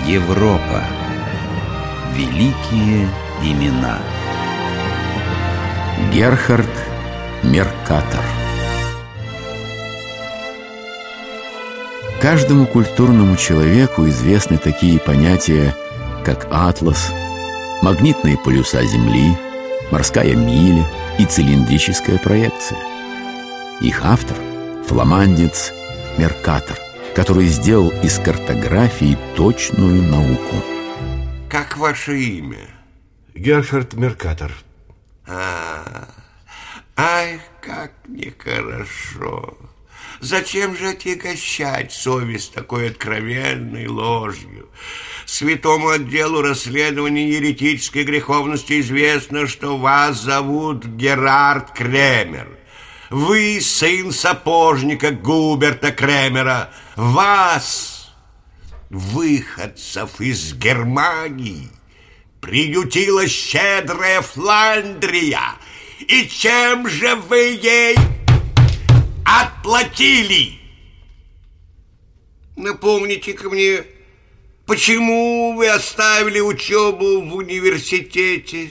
Европа. Великие имена. Герхард Меркатор. Каждому культурному человеку известны такие понятия, как атлас, магнитные полюса Земли, морская миля и цилиндрическая проекция. Их автор – фламандец Меркатор, который сделал из картографии точную науку. Как ваше имя? Герхард Меркатор. Ай, как нехорошо. Зачем же отягощать совесть такой откровенной ложью? Святому отделу расследования еретической греховности известно, что вас зовут Герард Кремер. Вы сын сапожника Губерта Кремера. Вас, выходцев из Германии, приютила щедрая Фландрия. И чем же вы ей отплатили? Напомните-ка мне, почему вы оставили учебу в университете?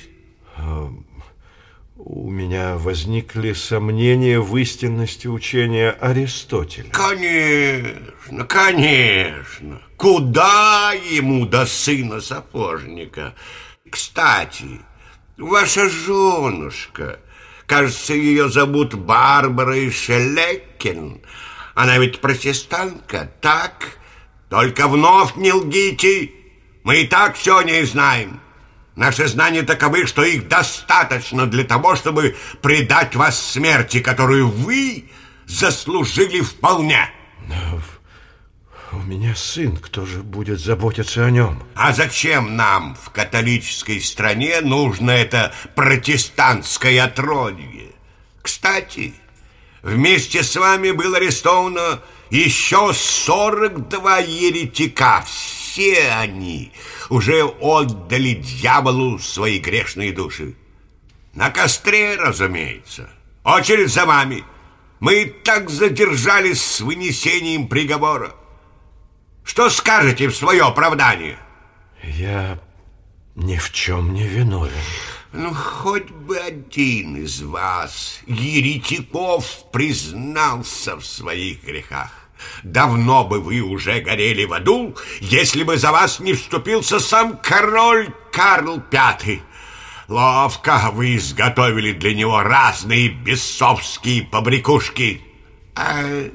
У меня возникли сомнения в истинности учения Аристотеля. Конечно, конечно. Куда ему до сына сапожника? Кстати, ваша женушка, кажется, ее зовут Барбара Шелекин. Она ведь протестантка, так? Только вновь не лгите. Мы и так все о ней знаем. Наши знания таковы, что их достаточно для того, чтобы предать вас смерти, которую вы заслужили вполне. Но у меня сын, кто же будет заботиться о нем? А зачем нам в католической стране нужно это протестантское отродье? Кстати, вместе с вами было арестовано еще 42 еретика. Все они уже отдали дьяволу свои грешные души. На костре, разумеется. Очередь за вами. Мы так задержались с вынесением приговора. Что скажете в свое оправдание? Я ни в чем не виновен. Ну, хоть бы один из вас, еретиков, признался в своих грехах. Давно бы вы уже горели в аду, если бы за вас не вступился сам король Карл V. Ловко вы изготовили для него разные бесовские побрякушки. А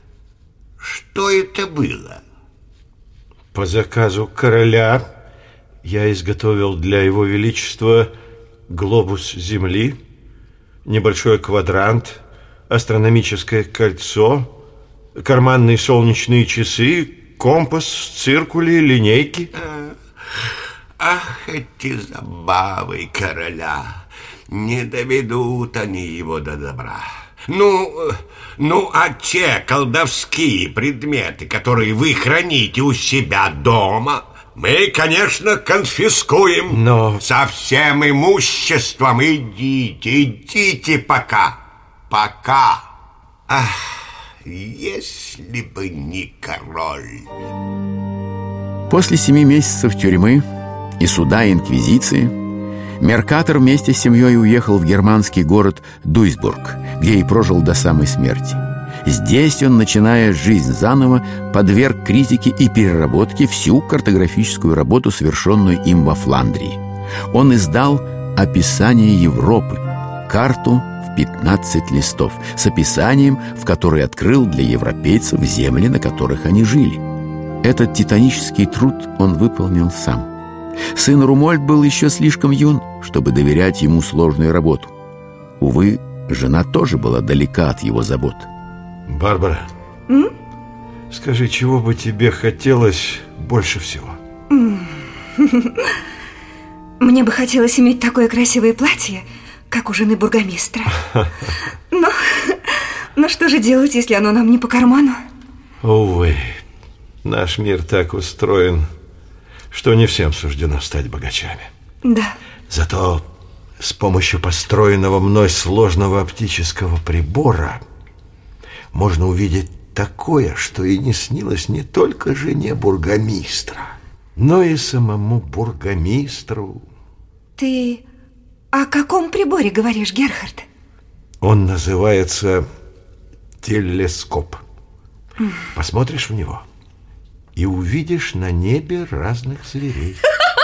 что это было? По заказу короля я изготовил для его величества глобус Земли, небольшой квадрант, астрономическое кольцо, карманные солнечные часы, компас, циркули, линейки. Ах, эти забавы короля! Не доведут они его до добра. Ну, а те колдовские предметы, которые вы храните у себя дома, мы, конечно, конфискуем. Но со всем имуществом идите пока. Ах, если бы не король. После 7 месяцев тюрьмы и суда и инквизиции Меркатор вместе с семьей уехал в германский город Дуйсбург, где и прожил до самой смерти. Здесь он, начиная жизнь заново, подверг критике и переработке всю картографическую работу, совершенную им во Фландрии. Он издал «Описание Европы», карту в 15 листов, с описанием, в которой открыл для европейцев земли, на которых они жили. Этот титанический труд он выполнил сам. Сын Румольд был еще слишком юн, чтобы доверять ему сложную работу. Увы, жена тоже была далека от его забот. Барбара, скажи, чего бы тебе хотелось больше всего? Мне бы хотелось иметь такое красивое платье, как у жены бургомистра. Но что же делать, если оно нам не по карману? Увы, наш мир так устроен, что не всем суждено стать богачами. Да. Зато с помощью построенного мной сложного оптического прибора можно увидеть такое, что и не снилось не только жене бургомистра, но и самому бургомистру. Ты о каком приборе говоришь, Герхард? Он называется телескоп. Посмотришь в него и увидишь на небе разных зверей.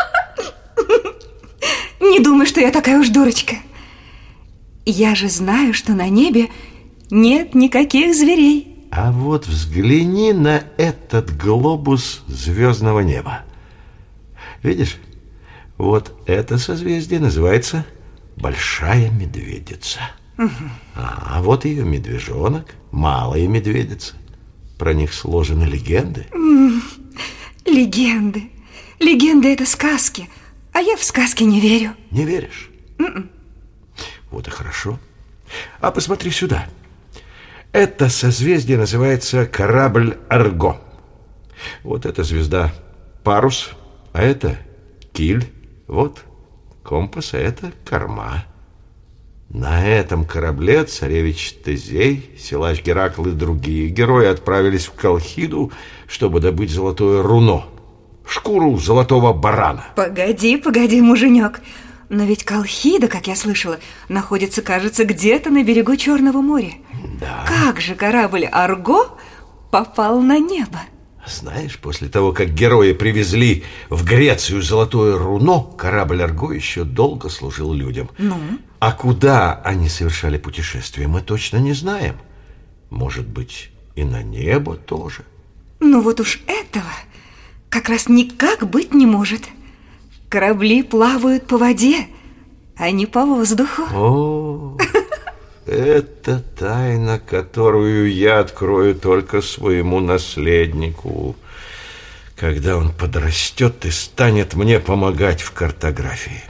Не думай, что я такая уж дурочка. Я же знаю, что на небе нет никаких зверей. А вот взгляни на этот глобус звездного неба. Видишь? Вот это созвездие называется Большая Медведица. А вот ее медвежонок, Малая Медведица. Про них сложены легенды. Легенды. Легенды — это сказки, а я в сказки не верю. Не веришь? Вот и хорошо. А посмотри сюда. Это созвездие называется корабль Арго. Вот эта звезда парус, а это киль. Вот компас, а это корма. На этом корабле царевич Тезей, силач Геракл и другие герои отправились в Колхиду, чтобы добыть золотое руно, шкуру золотого барана. Погоди, муженек. Но ведь Колхида, как я слышала, находится, кажется, где-то на берегу Черного моря. Да. Как же корабль Арго попал на небо? Знаешь, после того, как герои привезли в Грецию золотое руно, корабль Арго еще долго служил людям. Ну? А куда они совершали путешествие, мы точно не знаем. Может быть, и на небо тоже. Ну вот уж этого как раз никак быть не может. Корабли плавают по воде, а не по воздуху. О, это тайна, которую я открою только своему наследнику, когда он подрастет и станет мне помогать в картографии.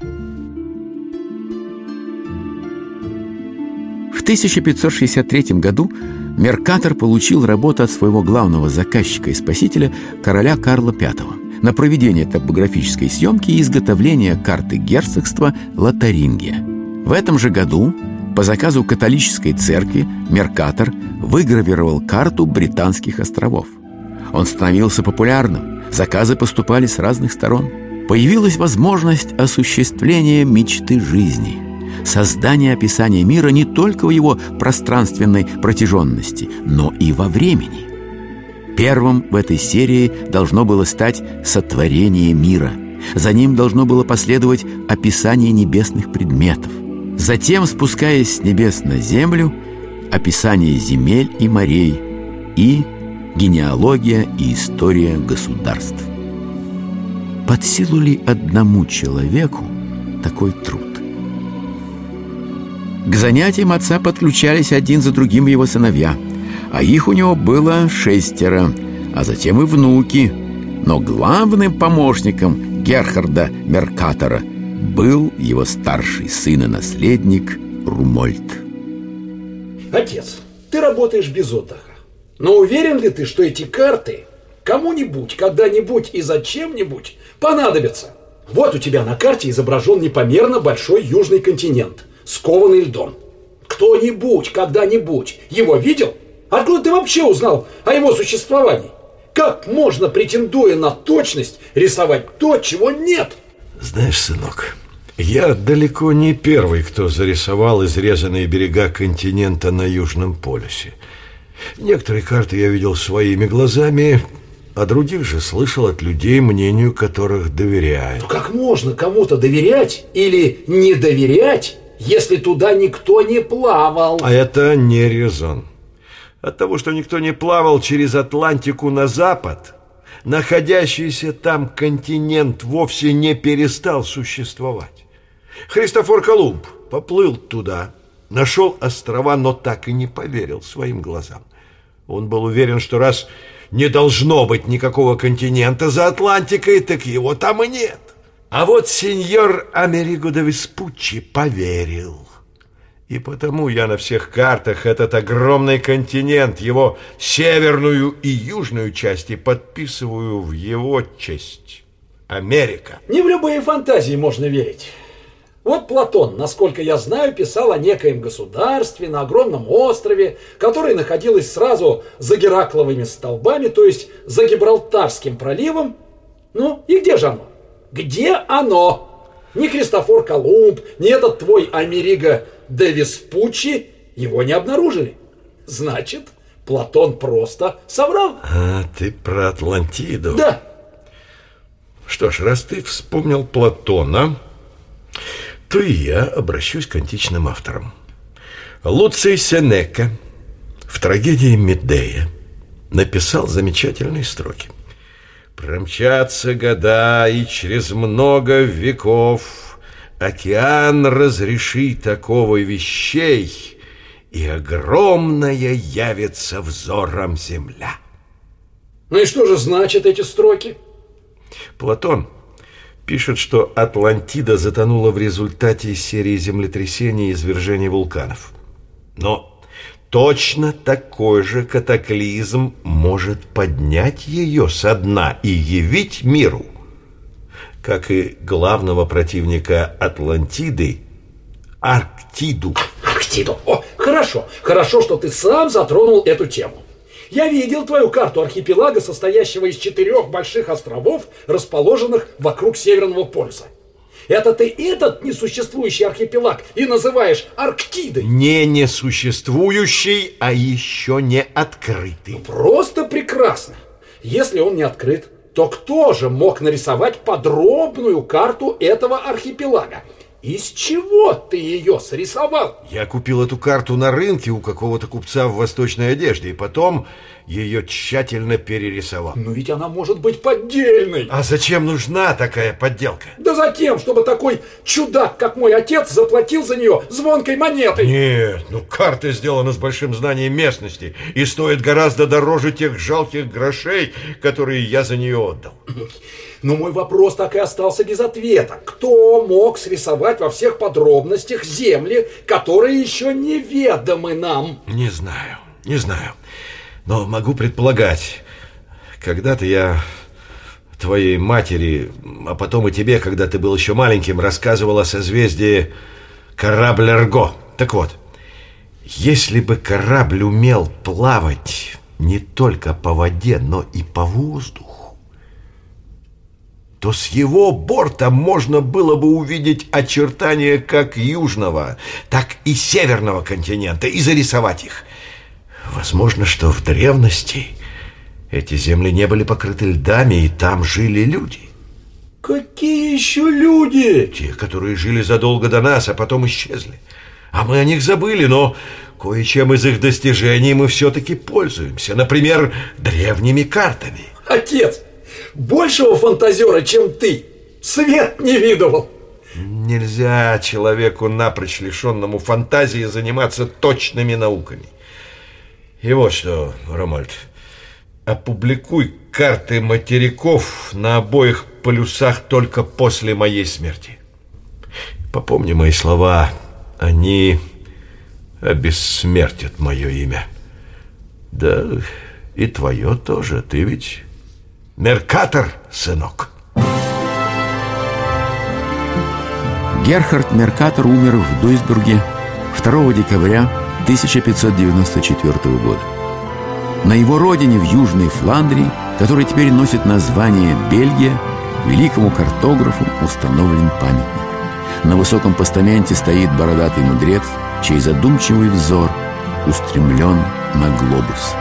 В 1563 году Меркатор получил работу от своего главного заказчика и спасителя, короля Карла V, на проведение топографической съемки и изготовление карты герцогства Лотарингия. В этом же году по заказу католической церкви Меркатор выгравировал карту Британских островов. Он становился популярным, заказы поступали с разных сторон. Появилась возможность осуществления мечты жизни – создание описания мира не только в его пространственной протяженности, но и во времени. Первым в этой серии должно было стать сотворение мира. За ним должно было последовать описание небесных предметов. Затем, спускаясь с небес на землю, описание земель и морей и генеалогия и история государств. Под силу ли одному человеку такой труд? К занятиям отца подключались один за другим его сыновья, а их у него было 6, а затем и внуки. Но главным помощником Герхарда Меркатора был его старший сын и наследник Румольд. Отец, ты работаешь без отдыха. Но уверен ли ты, что эти карты кому-нибудь, когда-нибудь и зачем-нибудь понадобятся? Вот у тебя на карте изображен непомерно большой южный континент, скованный льдом. Кто-нибудь, когда-нибудь его видел? Откуда ты вообще узнал о его существовании? Как можно, претендуя на точность, рисовать то, чего нет? Знаешь, сынок, я далеко не первый, кто зарисовал изрезанные берега континента на Южном полюсе. Некоторые карты я видел своими глазами, а других же слышал от людей, мнению которых доверяю. Но как можно кому-то доверять или не доверять, если туда никто не плавал? А это не резон. От того, что никто не плавал через Атлантику на запад, находящийся там континент вовсе не перестал существовать. Христофор Колумб поплыл туда, нашел острова, но так и не поверил своим глазам. Он был уверен, что раз не должно быть никакого континента за Атлантикой, так его там и нет. А вот сеньор Америго де Веспуччи поверил. И потому я на всех картах этот огромный континент, его северную и южную части подписываю в его честь. Америка. Не в любые фантазии можно верить. Вот Платон, насколько я знаю, писал о некоем государстве на огромном острове, которое находилось сразу за Геракловыми столбами, то есть за Гибралтарским проливом, Ну, и где же оно? Где оно? Ни Христофор Колумб, ни этот твой Америго де Веспуччи его не обнаружили. Значит, Платон просто соврал. А ты про Атлантиду? Да. Что ж, раз ты вспомнил Платона, то и я обращусь к античным авторам. Луций Сенека в трагедии «Медея» написал замечательные строки. «Промчатся года, и через много веков океан разрешит такого вещей, и огромная явится взором земля». Ну и что же значат эти строки? Платон пишет, что Атлантида затонула в результате серии землетрясений и извержений вулканов. Но точно такой же катаклизм может поднять ее со дна и явить миру, как и главного противника Атлантиды, Арктиду. Арктиду. О, хорошо. Хорошо, что ты сам затронул эту тему. Я видел твою карту архипелага, состоящего из 4 больших островов, расположенных вокруг Северного полюса. Это ты этот несуществующий архипелаг и называешь Арктидой? Не несуществующий, а еще не открытый. Просто прекрасно. Если он не открыт, то кто же мог нарисовать подробную карту этого архипелага? Из чего ты ее срисовал? Я купил эту карту на рынке у какого-то купца в восточной одежде, и потом ее тщательно перерисовал. Но ведь она может быть поддельной. А зачем нужна такая подделка? Да затем, чтобы такой чудак, как мой отец, заплатил за нее звонкой монетой. Нет, карта сделана с большим знанием местности и стоит гораздо дороже тех жалких грошей, которые я за нее отдал. Но мой вопрос так и остался без ответа. Кто мог срисовать во всех подробностях земли, которые еще неведомы нам? Не знаю. Но могу предполагать. Когда-то я твоей матери, а потом и тебе, когда ты был еще маленьким, рассказывал о созвездии Корабль-Эрго. Так вот, если бы корабль умел плавать не только по воде, но и по воздуху, то с его борта можно было бы увидеть очертания как южного, так и северного континента и зарисовать их. Возможно, что в древности эти земли не были покрыты льдами, и там жили люди. Какие еще люди? Те, которые жили задолго до нас, а потом исчезли. А мы о них забыли, но кое-чем из их достижений мы все-таки пользуемся. Например, древними картами. Отец, большего фантазера, чем ты, свет не видывал. Нельзя человеку, напрочь лишенному фантазии, заниматься точными науками. И вот что, Ромальд, опубликуй карты материков на обоих полюсах только после моей смерти. Попомни мои слова, они обессмертят мое имя. Да и твое тоже, ты ведь Меркатор, сынок. Герхард Меркатор умер в Дуйсбурге 2 декабря 1594 года. На его родине, в Южной Фландрии, которая теперь носит название Бельгия, великому картографу установлен памятник. На высоком постаменте стоит бородатый мудрец, чей задумчивый взор устремлен на глобус.